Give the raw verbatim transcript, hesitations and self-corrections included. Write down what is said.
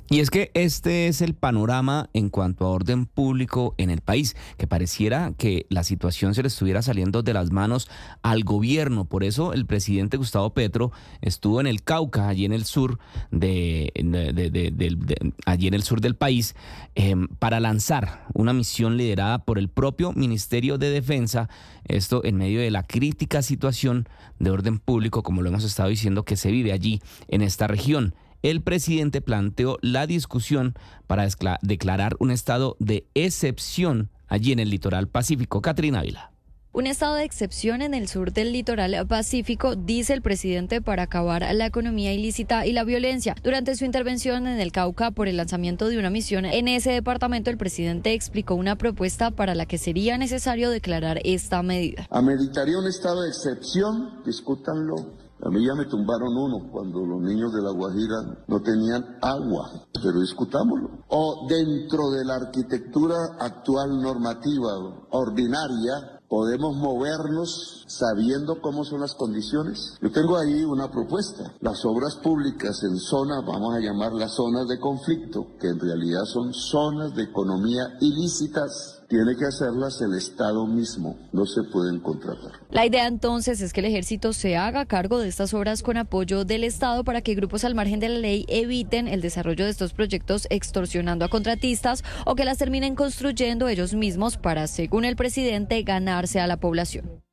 Y es que este es el panorama en cuanto a orden público en el país, que pareciera que la situación se le estuviera saliendo de las manos al gobierno. Por eso el presidente Gustavo Petro estuvo en el Cauca, allí en el sur de, de, de, de, de, de allí en el sur del país, eh, para lanzar una misión liderada por el propio Ministerio de Defensa. Esto en medio de la crítica situación de orden público, como lo hemos estado diciendo, que se vive allí en esta región. El presidente planteó la discusión para declarar un estado de excepción allí en el litoral pacífico. Catrina Ávila. Un estado de excepción en el sur del litoral pacífico, dice el presidente, para acabar la economía ilícita y la violencia. Durante su intervención en el Cauca por el lanzamiento de una misión en ese departamento, el presidente explicó una propuesta para la que sería necesario declarar esta medida. Ameritaría un estado de excepción, discútanlo. A mí ya me tumbaron uno cuando los niños de La Guajira no tenían agua, pero discutámoslo. O dentro de la arquitectura actual normativa ordinaria, podemos movernos sabiendo cómo son las condiciones. Yo tengo ahí una propuesta. Las obras públicas en zonas, vamos a llamarlas zonas de conflicto, que en realidad son zonas de economía ilícitas, tiene que hacerlas el Estado mismo, no se pueden contratar. La idea entonces es que el ejército se haga cargo de estas obras con apoyo del Estado para que grupos al margen de la ley eviten el desarrollo de estos proyectos extorsionando a contratistas o que las terminen construyendo ellos mismos para, según el presidente, ganarse a la población.